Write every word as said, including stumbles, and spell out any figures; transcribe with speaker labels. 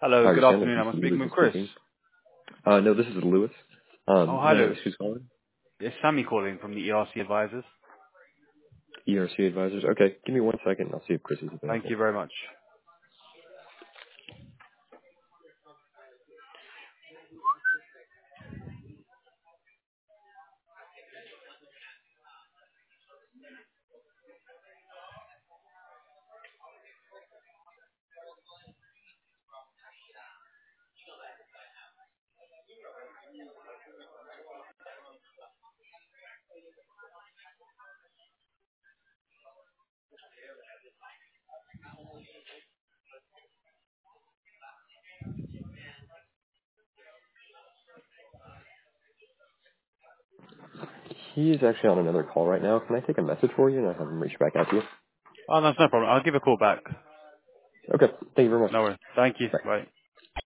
Speaker 1: Hello,
Speaker 2: Hi,
Speaker 1: good
Speaker 2: Alexander.
Speaker 1: afternoon.
Speaker 2: This
Speaker 1: I'm
Speaker 2: is
Speaker 1: speaking
Speaker 2: Lewis
Speaker 1: with Chris.
Speaker 2: speaking. Uh, no, this is Lewis.
Speaker 1: Oh,
Speaker 2: Um,
Speaker 1: hi,
Speaker 2: may I ask
Speaker 1: Lewis.
Speaker 2: who's calling?
Speaker 1: It's Sammy calling from the E R C Advisors.
Speaker 2: E R C Advisors. Okay, give me one second. I'll see if Chris is
Speaker 1: Thank
Speaker 2: available.
Speaker 1: you very much.
Speaker 2: He is actually on another call right now. Can I take a message for you and I'll have him reach back out to you?
Speaker 1: Oh, that's no problem. I'll give a call back.
Speaker 2: Okay, thank you very much.
Speaker 1: No worries. Thank you.
Speaker 2: Bye.
Speaker 1: Bye.